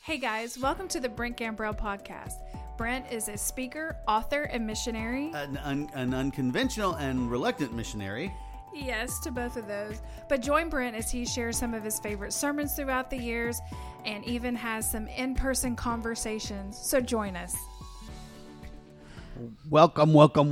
Hey guys, welcome to the Brent Gambrell podcast. Brent is a speaker, author, and missionary. An unconventional and reluctant missionary. Yes, to both of those. But join Brent as he shares some of his favorite sermons throughout the years and even has some in-person conversations. So join us. Welcome.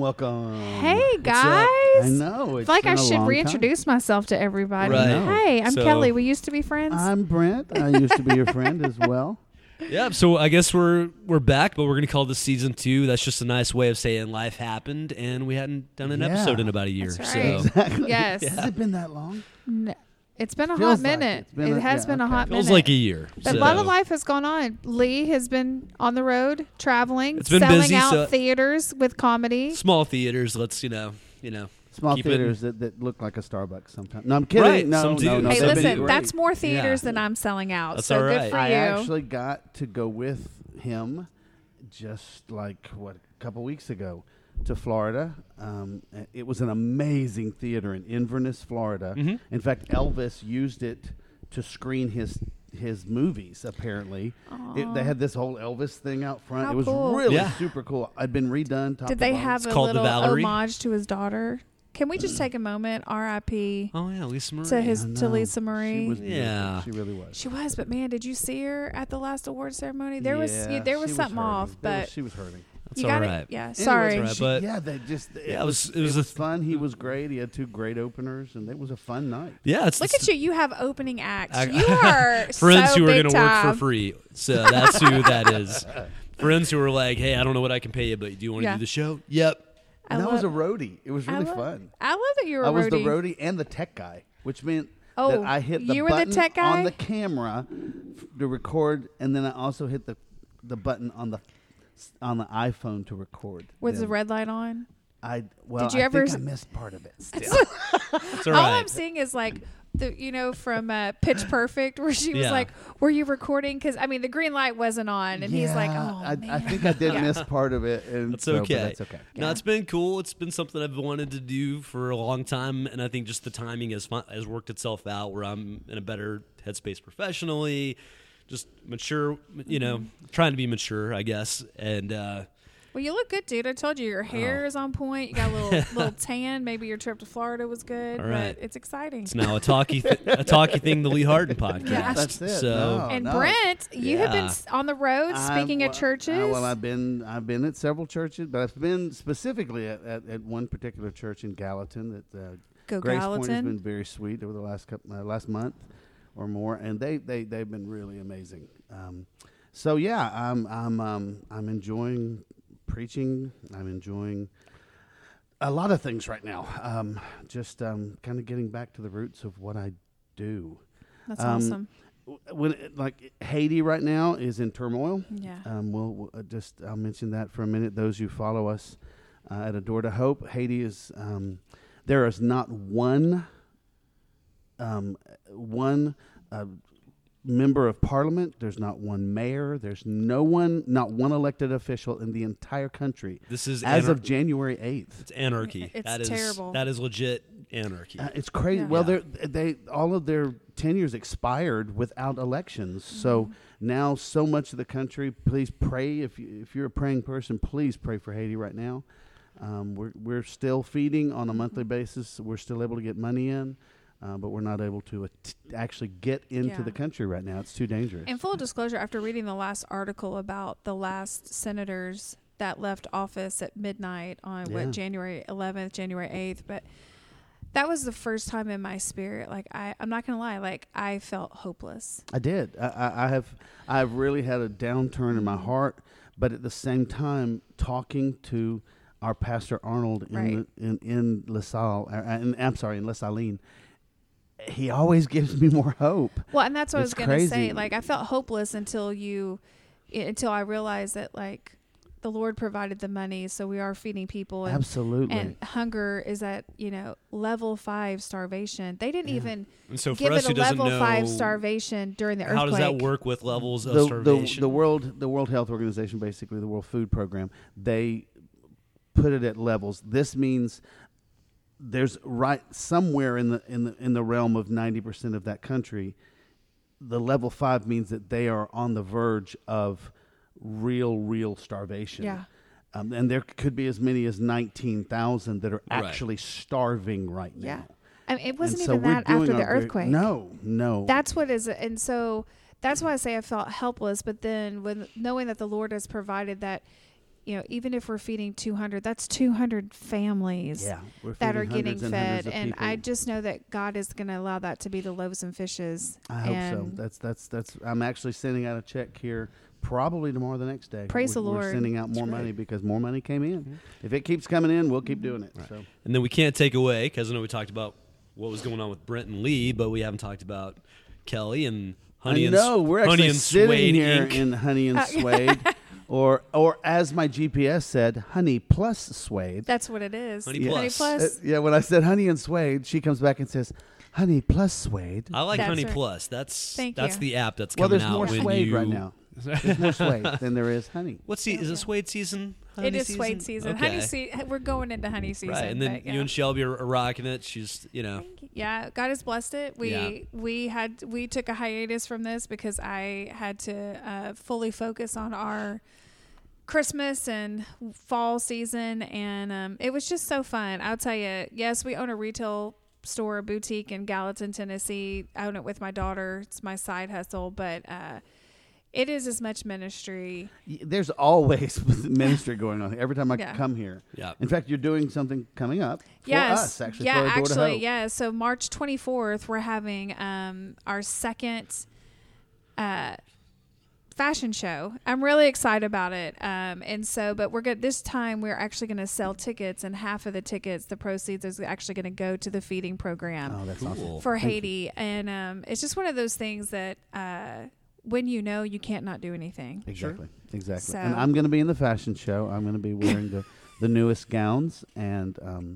Hey guys. I know. I feel like I should reintroduce myself to everybody. Right. Hey, I'm Kelly. We used to be friends. I'm Brent. I used to be your friend as well. Yeah, so I guess we're back, but we're going to call this season 2. That's just a nice way of saying life happened, and we hadn't done an episode in about a year. That's right. So Exactly. Yes. Has it been that long? No, it's been a Feels hot like minute. it's been It has been a hot minute. feels like a year. But a lot of life has gone on. Lee has been on the road, traveling, It's been selling busy, out so- theaters with comedy. Small theaters, let's, you know. Small Keep theaters that look like a Starbucks sometimes. No, I'm kidding. Right, No, some do. no. Hey, they've been listen, great. that's more theaters Yeah. than I'm selling out. That's so all good right. for I you. actually got to go with him just a couple weeks ago to Florida. It was an amazing theater in Inverness, Florida. Mhm. In fact, Elvis used it to screen his movies, apparently. They had this whole Elvis thing out front. How it was cool. really Yeah. super cool. I'd been redone. Top Did to they bottom. have a called The little Valerie. homage to his daughter? Can we just take a moment, R.I.P. Oh, yeah, Lisa Marie. to I to know. Lisa Marie? She was beautiful. Yeah. She really was. She was, but man, did you see her at the last award ceremony? There was Yeah, there she was something hurting. off, but she was hurting. That's you all got right. it. Yeah, Anyway, sorry. right, but- they just Yeah, it was fun. He was great. He had 2 great openers, and it was a fun night. Yeah, it's Look at you. You have opening acts. I- You are friends so who are big going to work time. for free. So that's who that is. Friends who are like, hey, I don't know what I can pay you, but do you want to Yeah. do the show? Yep. And I was a roadie. It was really fun. I love that you were I was the roadie. roadie and the tech guy, which meant Oh, that I hit the you were the button tech guy? on the camera to record, and then I also hit the button on the iPhone to record. Was the them. red light on? I Did you ever think I missed part of it. Still. It's all All right. I'm seeing is like from Pitch Perfect, where she was Yeah. like, "Were you recording?" Because I mean, the green light wasn't on, and he's like, Yeah, "Oh I man." think I did miss part of it. And That's so, but okay. That's okay. No, Yeah. it's been cool. It's been something I've wanted to do for a long time, and I think just the timing has worked itself out where I'm in a better headspace professionally, just mature, trying to be mature, I guess. And Well, you look good, dude. I told you your hair is on point. You got a little tan. Maybe your trip to Florida was good, All right. but it's exciting. it's now a talky thing, the Lee Harden podcast. Yeah. That's it. So No, And no. Brent, you have been Yeah. on the road speaking at churches. I've been at several churches, but I've been specifically at one particular church in Gallatin. That Go Grace Point has Gallatin. been very sweet over the last month or more, and they've been really amazing. So yeah, I'm enjoying preaching. I'm enjoying a lot of things right now. Just kind of getting back to the roots of what I do. That's awesome. When Haiti right now is in turmoil. Yeah. I'll mention that for a minute. Those who follow us at A Door to Hope, Haiti is there is not one member of parliament. There's not one mayor. There's not one elected official in the entire country. this is As of January 8th. it's anarchy. It's That is terrible. That is legit anarchy. It's crazy. Yeah. Well, Yeah. they all of their tenures expired without elections. So now, so much of the country. Please pray if you're a praying person. Please pray for Haiti right now. We're still feeding on a monthly basis. We're still able to get money in, but we're not able to actually get into Yeah. the country right now. It's too dangerous. In full disclosure, after reading the last article about the last senators that left office at midnight on Yeah. January 11th, January 8th, but that was the first time in my spirit, like I'm not gonna lie, I felt hopeless. I did. I've really had a downturn in my heart, but at the same time, talking to our pastor Arnold in LaSalle, in Les Salines, he always gives me more hope. Well, and that's what I was It's gonna say. crazy. Like I felt hopeless until I realized that like the Lord provided the money, so we are feeding people. And, Absolutely. And hunger is at level 5 starvation. They didn't even And so for give us it a who doesn't level know 5 starvation during the earthquake. how does that work with levels of the starvation? World Health Organization, basically the World Food Program, they put it at levels. This means there's right somewhere in the realm of 90% of that country the level 5 means that they are on the verge of real starvation. Yeah. And there could be as many as 19,000 that are Right. actually starving right now. Yeah. I mean, it wasn't And so even we're that doing after the our very- earthquake. No. That's what is, and so that's why I say I felt helpless. But then, when knowing that the Lord has provided that, even if we're feeding 200, that's 200 families Yeah, we're that are feeding getting hundreds and fed, hundreds of and people. I just know that God is going to allow that to be the loaves and fishes. I hope and so. That's. I'm actually sending out a check here, probably tomorrow, the next day. Praise the We're Lord. sending out more money because more money came in. If it keeps coming in, we'll keep doing it. So And then we can't take away, because I know we talked about what was going on with Brent and Lee, but we haven't talked about Kelly and Honey and we're Honey actually and sitting Suede here Inc. in Honey and Suede, or as my GPS said, Honey plus Suede. that's what it is. Honey Plus. Yeah, when I said Honey and Suede, she comes back and says, Honey plus Suede. I like That's Honey right. Plus. That's Thank that's you. the app that's Well, coming there's out more when Suede you right now. There's more Suede than there is Honey. Is it Suede season? It Honey is Suede season. Okay. We're going into honey season. Right, and then but, yeah. you and Shelby are rocking it. She's, Yeah, God has blessed it. Yeah. We took a hiatus from this because I had to fully focus on our Christmas and fall season, and it was just so fun. I'll tell you. Yes, we own a retail store, a boutique in Gallatin, Tennessee. I own it with my daughter. It's my side hustle, but it is as much ministry. There's always ministry going on every time I Yeah. come here. Yeah. In fact, you're doing something coming up for Yes. us, actually. Yeah, for Adore to actually, Hope. yeah. So March 24th, we're having our second fashion show. I'm really excited about it. And so, but we're good. This time, we're actually going to sell tickets, and half of the tickets, the proceeds, is actually going to go to the feeding program Oh, that's Cool. awesome. for Thank you. Haiti. And it's just one of those things that when you know, you can't not do anything. Exactly. Exactly. So- And I'm going to be in the fashion show. I'm going to be wearing the newest gowns and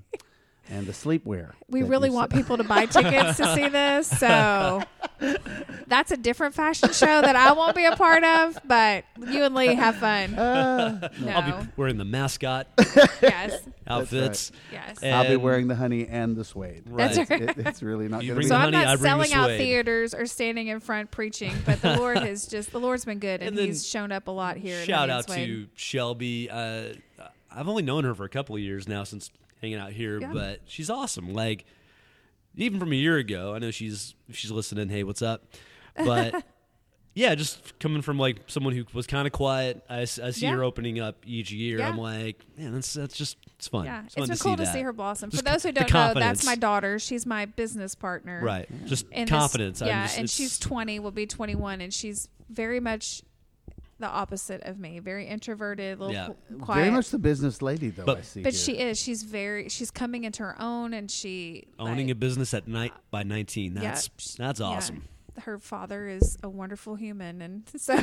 the sleepwear. We that really you want saw. people to buy tickets to see this. So that's a different fashion show that I won't be a part of, but you and Lee have fun. No. I'll be wearing the mascot Yes. outfits. Yes. And- I'll be wearing the honey and the suede. That's Right. right. It's really not You going to bring be. So the I'm honey, I not bring the selling out suede. theaters or standing in front preaching, but the Lord's been good, and And then He's shown up a lot here. in Shout Honey and out Suede. to Shelby. I've only known her for a couple of years now since hanging out here, Yeah. but she's awesome. Like, even from a year ago, I know if she's listening. Hey, what's up? But yeah, just coming from like someone who was kind of quiet, I see Yeah. her opening up each year. Yeah. I'm like, man, that's just it's fun. Yeah, fun it's been to cool to that. see her blossom. For Just those who the don't know, confidence. that's my daughter. She's my business partner. Right, just in this- confidence. I'm yeah, just- and it's- she's 20, will be 21, and she's very much the opposite of me. Very introverted, a little Yeah. quiet. Very much the business lady, though, But- I see but here. she is. She's coming into her own, and she owning like, a business at night by 19. Yeah, That's yeah. awesome. Her father is a wonderful human, and so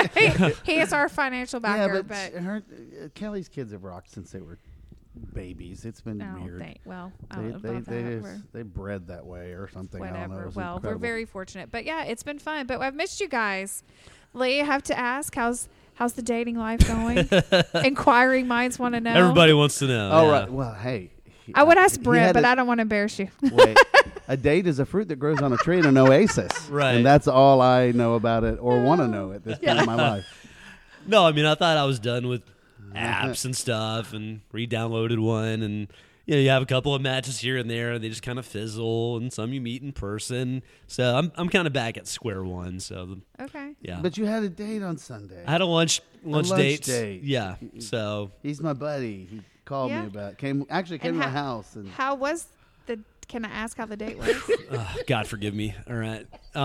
he is our financial Yeah, backer. but Kelly's kids have rocked since they were babies. It's been no, weird. I don't know They about that. they bred that way or something. I don't know. It Whatever. was Well, incredible. we're very fortunate, but yeah, it's been fun. But I've missed you guys. Lee, I have to ask, how's the dating life going? Inquiring minds want to know. Everybody wants to know. Oh yeah. right. Well, hey. I would ask he Brent, had but a- I don't want to embarrass you. Wait, a date is a fruit that grows on a tree in an oasis. Right. And that's all I know about it or want to know at this point in my life. No, I mean, I thought I was done with apps and stuff and re-downloaded one. And, you have a couple of matches here and there. And they just kind of fizzle. And some you meet in person. So I'm kind of back at square one. So, Okay. yeah. But you had a date on Sunday. I had a lunch lunch date. date. Yeah. So, He's my buddy. He called Yeah. me about came to And my how- house and How was can I ask how the date was? God forgive me. All right.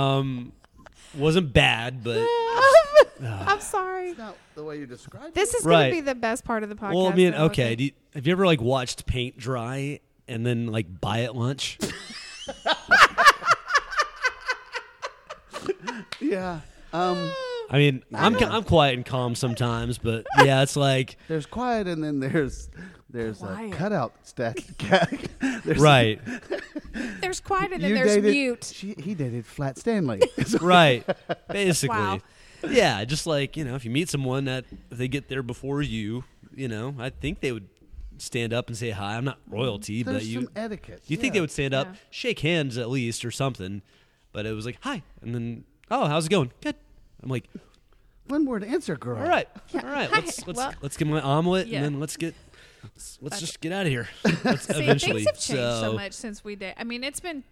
Wasn't bad, but I'm sorry. it's not the way you described This it. is going Right. to be the best part of the podcast. well, I mean, though, okay. Have you ever like watched paint dry and then like buy at lunch? Yeah. I mean, I'm quiet and calm sometimes, but yeah, it's like There's quiet and then there's a Quiet. cutout stat. There's- right, There's quiet and then You there's dated, mute. He dated Flat Stanley. right. Basically, Wow. yeah. Just like if you meet someone that if they get there before you, I think they would stand up and say hi. I'm not royalty, There's but you some etiquette. think yeah. they would stand up, Yeah. shake hands at least or something. But it was like hi, and then Oh, how's it going? Good. I'm like, One word answer, girl. all right. Hi. Let's get my omelet Yeah. and then let's just get out of here. Let's See, eventually. things have changed so much since we did. I mean, it's been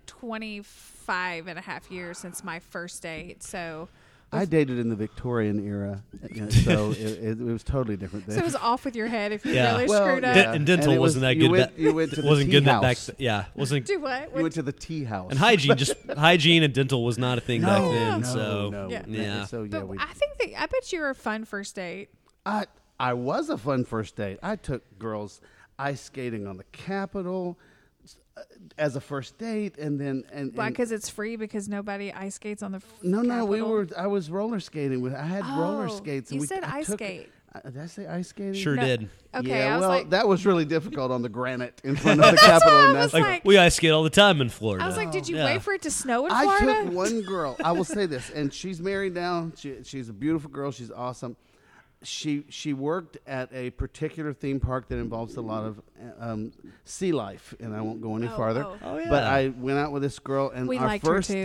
25 and a half years since my first date. So I dated in the Victorian era, so it was totally different then. it was off with your head if you Yeah. really Well, screwed up. yeah. And dental And it wasn't was- that you good. went- you went to the wasn't tea good that back. house. Yeah, wasn't. Do what? You went to the tea house. And hygiene and dental was not a thing back then. So no. Yeah. yeah. So yeah, But I bet you were a fun first date. I was a fun first date. I took girls ice skating on the Capitol as a first date, and then Why? Because it's free because nobody ice skates on the. no, Capitol? I was roller skating with. I had roller Oh, skates. you we, said I ice took- skate. Did I say ice skating? Sure No. did. Okay, Yeah, I was well, like, that was really difficult on the granite in front of the Capitol. I in was Nashville. like- We ice skate all the time in Florida. I was like, did you Yeah. wait for it to snow in I Florida? took one girl. I will say this, and she's married now. She's a beautiful girl. She's awesome. She worked at a particular theme park that involves a lot of sea life, and I won't go any farther. Oh, yeah. But I went out with this girl, and We our liked her, first too.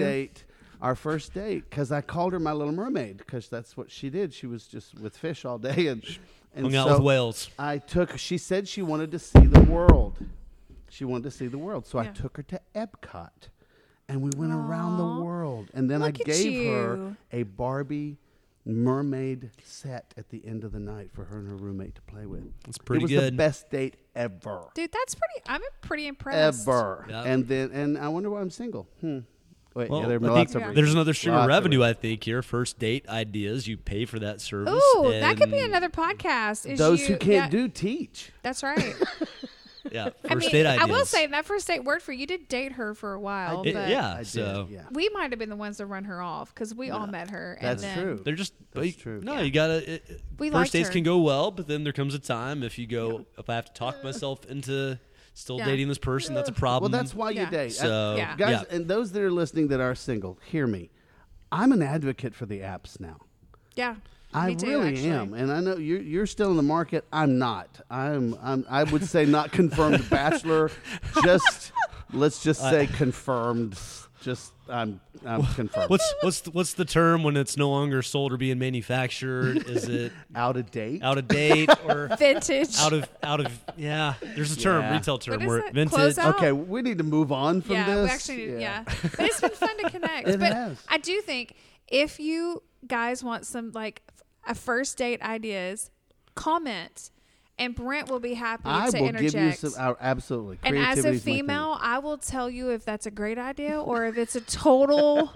date, because I called her my little mermaid, because that's what she did. She was just with fish all day, and Hung out so with whales. She said she wanted to see the world. She wanted to see the world, so I Yeah. took her to Epcot, and we went around Aw. the world. And then Look I at gave her you. a Barbie mermaid set at the end of the night for her and her roommate to play with. It's pretty it was good. the best date ever. Dude, I'm pretty impressed. Ever. Yep. And I wonder why I'm single. Wait, Well, yeah, there are I lots think of reasons. there's another stream of Lots revenue. reasons. I think here. First date ideas. You pay for that service. Ooh, that could be and- another podcast. Is Those you, who can't yeah, do teach. That's right. Yeah. First I mean, date ideas. I will say that first date worked for you. You did date her for a while, I did. but yeah. I did, So yeah. we might have been the ones to run her off because we all met her. That's and then true. they're just. That's true. No, Yeah. you gotta. We First liked dates her. can go well, but then there comes a time if you go. If I have to talk myself into still Yeah. dating this person, that's a problem. Well, that's why you Yeah. date. So Yeah. Guys, yeah. and those that are listening that are single, hear me. I'm an advocate for the apps now. Yeah, I me too, really actually. am, and I know you're still in the market. I'm not. I would say not confirmed bachelor. Let's just say confirmed. I'm confirmed. What's the term when it's no longer sold or being manufactured? Is it Out of date? out of date or Vintage. out of? Yeah, there's a term, Yeah. retail term What is where that? vintage. Close out? Okay, we need to move on from yeah, this. we actually yeah. But it's been fun to connect. It but has. I do think if you guys want some like a first date ideas, comment, and Brent will be happy I to will interject. give you some. Absolutely. And as Creativity a is my thing. female, I will tell you if that's a great idea or if it's a total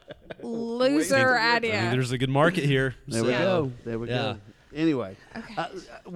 loser I idea. think there's a good market here. There we so, go. There we yeah. go. Anyway, Okay.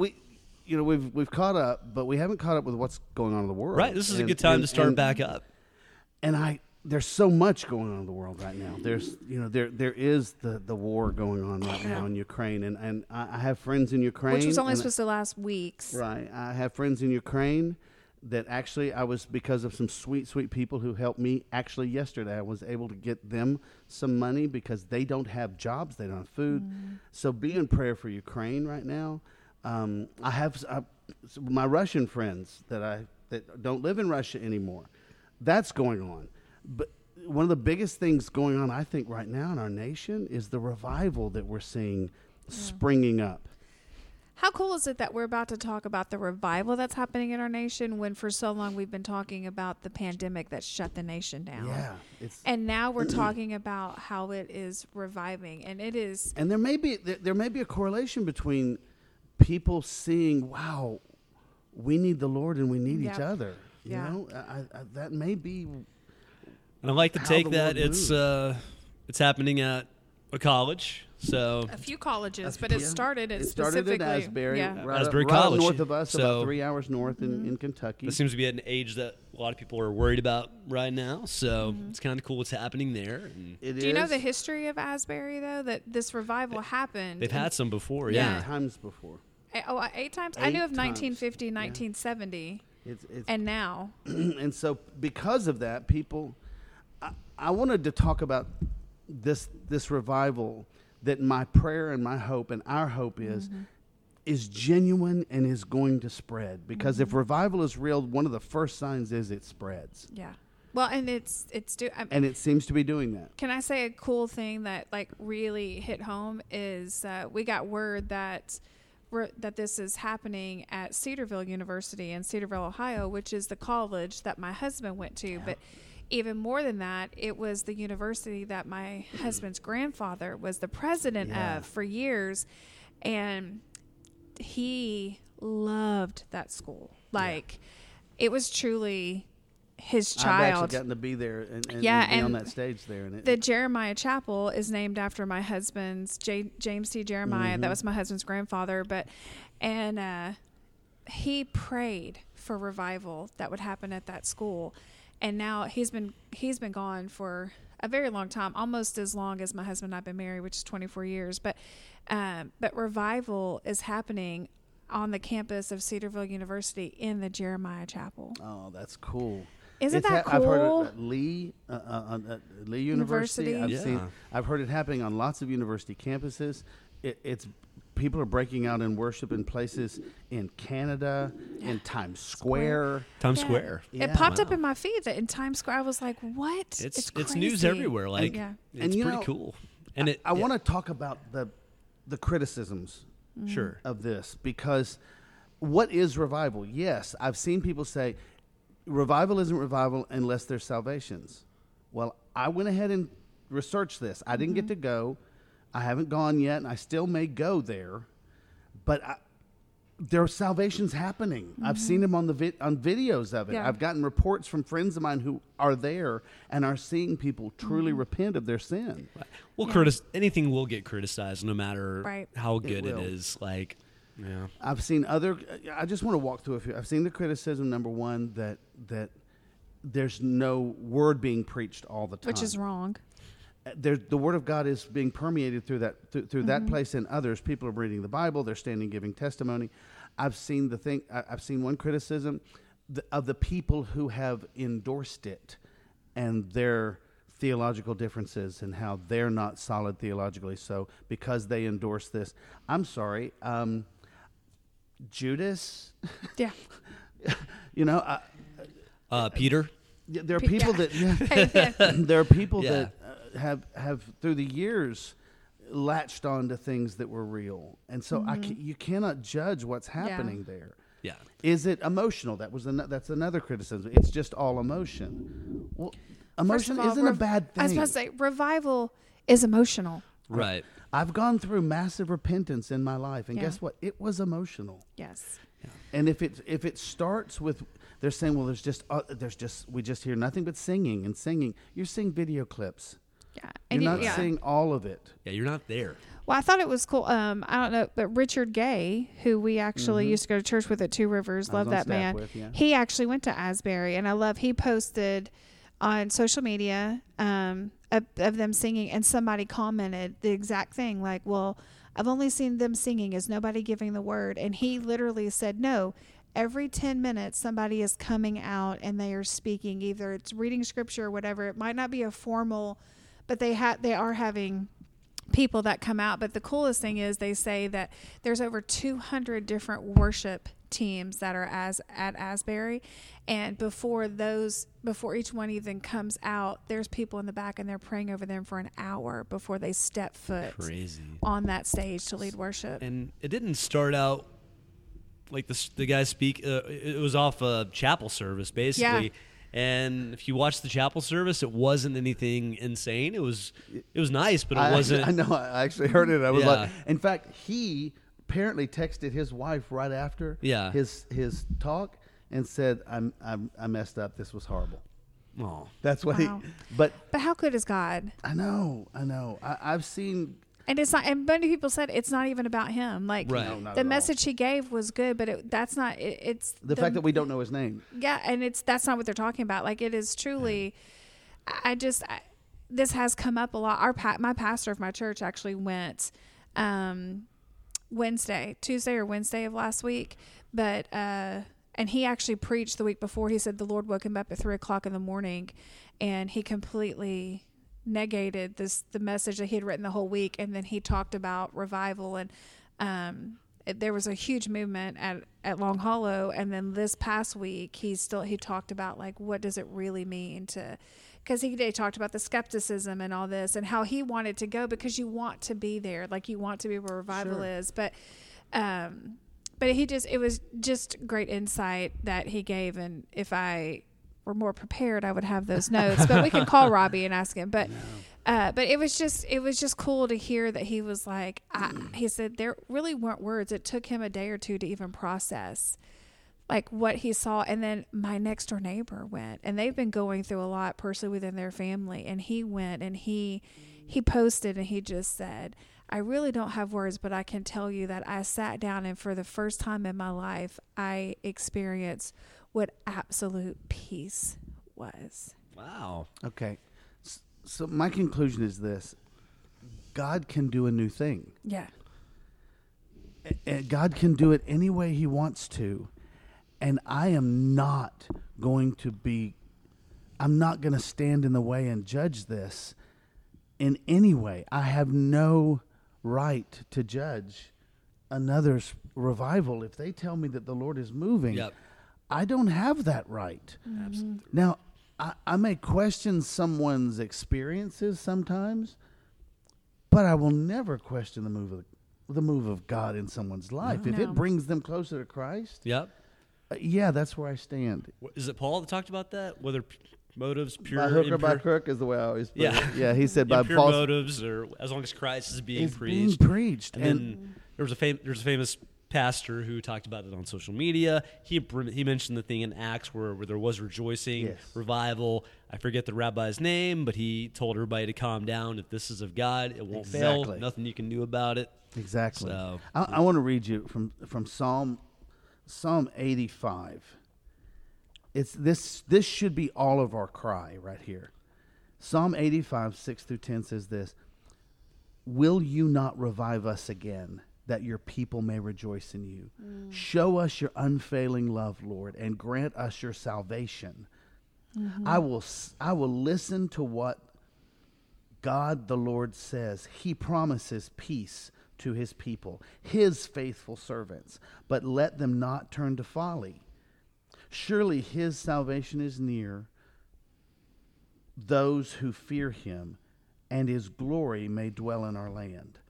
we've caught up, but we haven't caught up with what's going on in the world. Right, this is a And- good time and- to start and- back up. And there's so much going on in the world right now. There's there is the war going on right now in Ukraine, and I have friends in Ukraine, Which was only and- supposed to last weeks. Right. I have friends in Ukraine that actually I was, because of some sweet people who helped me actually yesterday, I was able to get them some money because they don't have jobs, they don't have food. So be in prayer for Ukraine right now. I have my Russian friends that don't live in Russia anymore. That's going on. But one of the biggest things going on, I think, right now in our nation is the revival that we're seeing springing up. How cool is it that we're about to talk about the revival that's happening in our nation when for so long we've been talking about the pandemic that shut the nation down? Yeah. And now we're talking about how it is reviving, and it is. And there may be a correlation between people seeing, wow, we need the Lord and we need each Yep. other. You Yeah. know, that may be. And I like to How take the that world it's happening at a college. So A few colleges, but Yeah. it started at It started specifically. at Asbury, Yeah. right, Asbury right up College. north of us, So- about 3 hours north in Kentucky. that seems to be at an age that a lot of people are worried about right now. So it's kind of cool what's happening there. And It Do you know is the history of Asbury though? That this revival happened. they've had some before, Yeah. yeah. times before. 8 times. I knew of 8 times. 1950, 1970, It's and now. and so because of that, people, I wanted to talk about this revival that my prayer and my hope and our hope is genuine and is going to spread. Because if revival is real, one of the first signs is it spreads. Yeah. Well, and And it seems to be doing that. can I say a cool thing that like really hit home is we got word that this is happening at Cedarville University in Cedarville, Ohio, which is the college that my husband went to. Yeah. But even more than that, it was the university that my husband's grandfather was the president of for years. And he loved that school. Like, it was truly his child. I've actually gotten to be there and be on that stage there. And the Jeremiah Chapel is named after my husband's James T. Jeremiah. That was my husband's grandfather. And he prayed for revival that would happen at that school. And now he's been gone for a very long time, almost as long as my husband and I've been married, which is 24 years. But revival is happening on the campus of Cedarville University in the Jeremiah Chapel. Oh, that's cool. Isn't that cool? I've heard it at Lee University. I've heard it happening on lots of university campuses. It's people are breaking out in worship in places in Canada, in Times Square. Times Square. Yeah. It popped up in my feed that in Times Square. I was like, "What?" It's news everywhere. Like, it's pretty cool. And I want to talk about the criticisms of this, because what is revival? Yes, I've seen people say revival isn't revival unless there's salvations. Well, I went ahead and researched this. I didn't get to go. I haven't gone yet, and I still may go there. But there are salvations happening. I've seen them on videos of it. Yeah. I've gotten reports from friends of mine who are there and are seeing people truly repent of their sin. Right. Well, anything will get criticized no matter how good it is. Like, yeah. I've seen I just want to walk through a few. I've seen the criticism, number one, that there's no word being preached all the time. Which is wrong. The word of God is being permeated through that place and others. People are reading the Bible. They're standing giving testimony. I've seen one criticism of the people who have endorsed it and their theological differences and how they're not solid theologically. So because they endorse this, I'm sorry, Judas. Yeah. Peter. There are people there are people that have through the years latched on to things that were real, and so you cannot judge what's happening there. Yeah, is it emotional? That's another criticism. It's just all emotion. Well, emotion isn't a bad thing. I was about to say revival is emotional. Right. I've gone through massive repentance in my life, and guess what? It was emotional. Yes. Yeah. And if it starts with they're saying, well, we just hear nothing but singing and singing. You're seeing video clips. Yeah. You're not seeing all of it. Yeah, you're not there. Well, I thought it was cool. I don't know, but Richard Gay, who we actually used to go to church with at Two Rivers, love that man. He actually went to Asbury, and he posted on social media of them singing, and somebody commented the exact thing, like, well, I've only seen them singing. Is nobody giving the word? And he literally said, no. Every 10 minutes, somebody is coming out and they are speaking. Either it's reading scripture or whatever. It might not be a formal, but they are having people that come out. But the coolest thing is they say that there's over 200 different worship teams that are at Asbury, and before each one even comes out, there's people in the back and they're praying over them for an hour before they step foot on that stage to lead worship. And it didn't start out like the guys speak. It was off a chapel service basically. Yeah. And if you watch the chapel service, it wasn't anything insane. It was nice, but it wasn't. I know. I actually heard it. I was like, in fact, he apparently texted his wife right after his talk and said, I messed up. This was horrible. Oh, that's what But how good is God? I know. I've seen. And it's not. And many people said it's not even about him. Like the message he gave was good, but that's not. It's the fact that we don't know his name. Yeah, and that's not what they're talking about. Like it is truly. This has come up a lot. My pastor of my church actually went Tuesday or Wednesday of last week, but and he actually preached the week before. He said the Lord woke him up at 3:00 in the morning, and he completely negated the message that he had written the whole week, and then he talked about revival, and there was a huge movement at Long Hollow, and then this past week he talked about like what does it really mean to, because they talked about the skepticism and all this and how he wanted to go because you want to be there, like you want to be where revival is, but it was just great insight that he gave, and if I were more prepared I would have those notes, but we can call Robbie and ask him, but it was just cool to hear that he was like, he said there really weren't words. It took him a day or two to even process like what he saw. And then my next door neighbor went, and they've been going through a lot personally within their family. And he went and he posted, and he just said, I really don't have words, but I can tell you that I sat down, and for the first time in my life, I experienced what absolute peace was. Wow. Okay. So my conclusion is this: God can do a new thing. Yeah. God can do it any way he wants to. And I am not going to stand in the way and judge this in any way. I have no right to judge another's revival. If they tell me that the Lord is moving, I don't have that right. Absolutely. Now, I may question someone's experiences sometimes, but I will never question the move of God in someone's life. If it brings them closer to Christ, that's where I stand. Is it Paul that talked about that? Whether motives pure, by hook or impure? by crook is the way I always put it. Yeah, he said by impure false motives, or as long as Christ is being preached. And then there's a famous pastor who talked about it on social media. He mentioned the thing in Acts where there was rejoicing, revival. I forget the rabbi's name, but he told everybody to calm down. If this is of God, it won't fail. Nothing you can do about it. Exactly. So, I want to read you from Psalm 85. It's this should be all of our cry right here. Psalm 85, 6-10 says this: Will you not revive us again, that your people may rejoice in you? Show us your unfailing love, Lord, and grant us your salvation. I will listen to what God the Lord says. He promises peace to his people, his faithful servants, but let them not turn to folly. Surely his salvation is near those who fear him, and his glory may dwell in our land.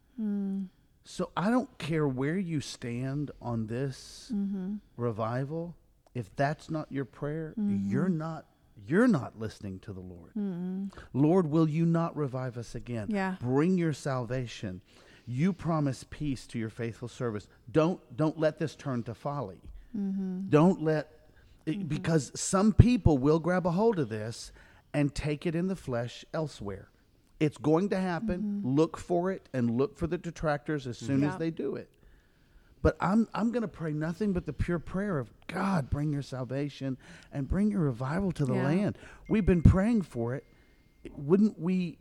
So I don't care where you stand on this revival. If that's not your prayer, you're not listening to the Lord. Lord, will you not revive us again? Yeah. Bring your salvation. You promise peace to your faithful service. Don't let this turn to folly. Don't let because some people will grab a hold of this and take it in the flesh elsewhere. It's going to happen. Look for it, and look for the detractors as soon as they do it. But I'm going to pray nothing but the pure prayer of God, bring your salvation and bring your revival to the land. We've been praying for it. Wouldn't we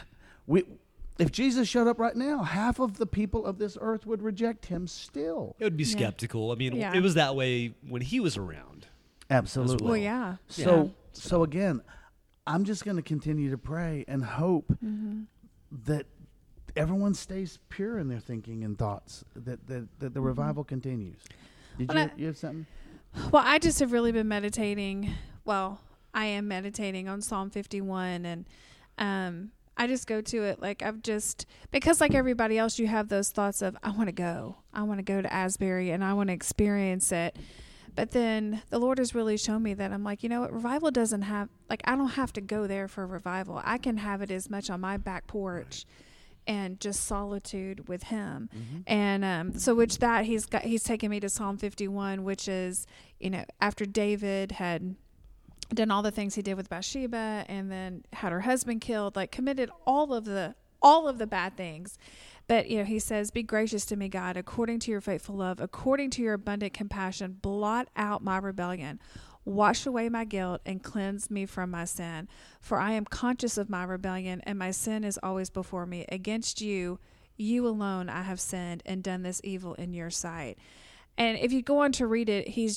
if Jesus showed up right now, half of the people of this earth would reject him still. it would be skeptical. I mean, it was that way when he was around. Absolutely. Well, yeah. So again, I'm just going to continue to pray and hope that everyone stays pure in their thinking and thoughts, that the revival continues. Did you have something? Well, I just have really been meditating. Well, I am meditating on Psalm 51, and I just go to it because like everybody else, you have those thoughts of, I want to go to Asbury and I want to experience it. But then the Lord has really shown me that I'm like, you know what, revival doesn't have, I don't have to go there for revival. I can have it as much on my back porch and just solitude with him. And so which that he's taken me to Psalm 51, which is, after David had done all the things he did with Bathsheba and then had her husband killed, committed all of the bad things. But, he says, be gracious to me, God, according to your faithful love, according to your abundant compassion, blot out my rebellion, wash away my guilt, and cleanse me from my sin. For I am conscious of my rebellion, and my sin is always before me. Against you alone I have sinned and done this evil in your sight. And if you go on to read it, he's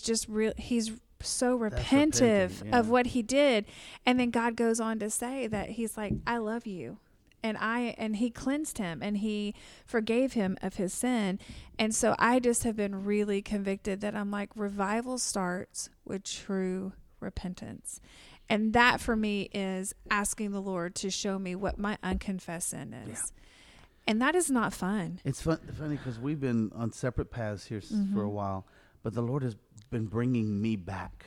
so repentive of what he did. And then God goes on to say that he's like, I love you. and he cleansed him and he forgave him of his sin. And so I just have been really convicted that I'm like, revival starts with true repentance. And that for me is asking the Lord to show me what my unconfessed sin is. Yeah. And that is not fun. It's funny because we've been on separate paths here for a while, but the Lord has been bringing me back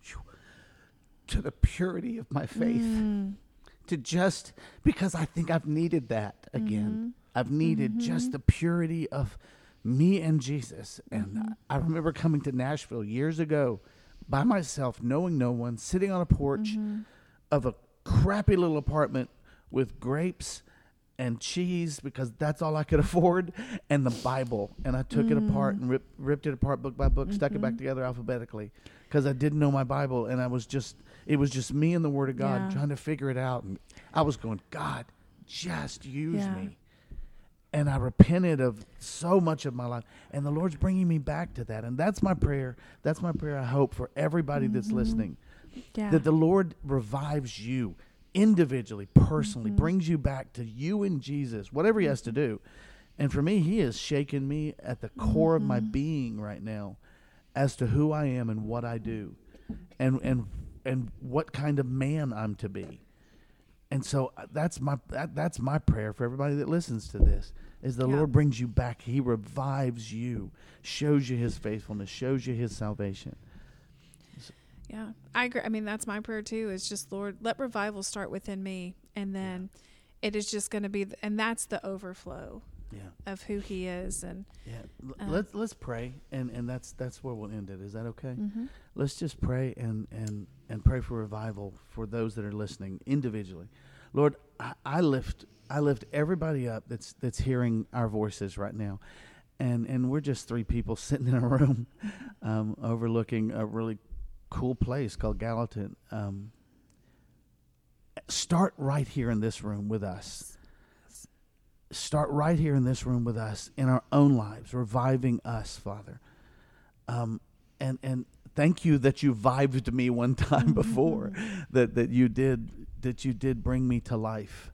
to the purity of my faith. To just, because I think I've needed that again. I've needed just the purity of me and Jesus. And I remember coming to Nashville years ago by myself, knowing no one, sitting on a porch of a crappy little apartment with grapes and cheese, because that's all I could afford, and the Bible. And I took it apart and ripped it apart book by book, stuck it back together alphabetically, because I didn't know my Bible, and it was just me and the Word of God trying to figure it out. And I was going, God, just use me. And I repented of so much of my life, and the Lord's bringing me back to that. And that's my prayer. That's my prayer, I hope, for everybody that's listening, that the Lord revives you individually, personally, brings you back to you and Jesus, whatever he has to do. And for me, he has shaken me at the core of my being right now as to who I am and what I do and what kind of man I'm to be. And so that's my prayer for everybody that listens to this, is the Lord brings you back. He revives you, shows you his faithfulness, shows you his salvation. Yeah, I agree. I mean, that's my prayer too, is just, Lord, let revival start within me. And then it is just going to be, and that's the overflow of who he is. And let's pray. And that's where we'll end it. Is that okay? Let's just pray and pray for revival for those that are listening individually. Lord, I lift everybody up that's hearing our voices right now. And we're just three people sitting in a room overlooking a really cool place called Gallatin. Start right here in this room with us. Start right here in this room with us in our own lives, reviving us, Father. And thank you that you vived me one time before, that you did bring me to life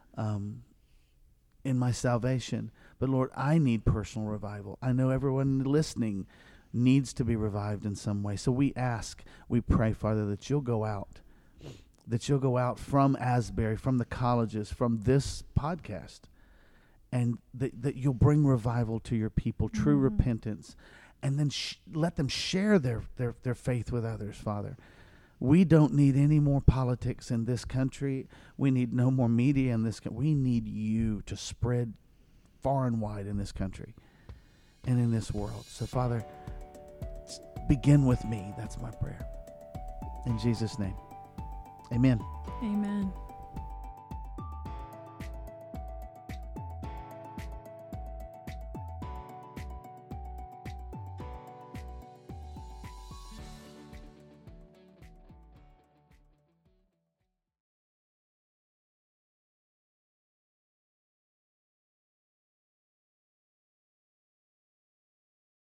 in my salvation. But Lord, I need personal revival. I know everyone listening needs to be revived in some way. So we pray, Father, that you'll go out from Asbury, from the colleges, from this podcast, and that you'll bring revival to your people, true repentance, and then let them share their faith with others, Father. We don't need any more politics in this country. We need no more media in this country. We need you to spread far and wide in this country and in this world. So, Father, begin with me. That's my prayer. In Jesus' name, amen. Amen.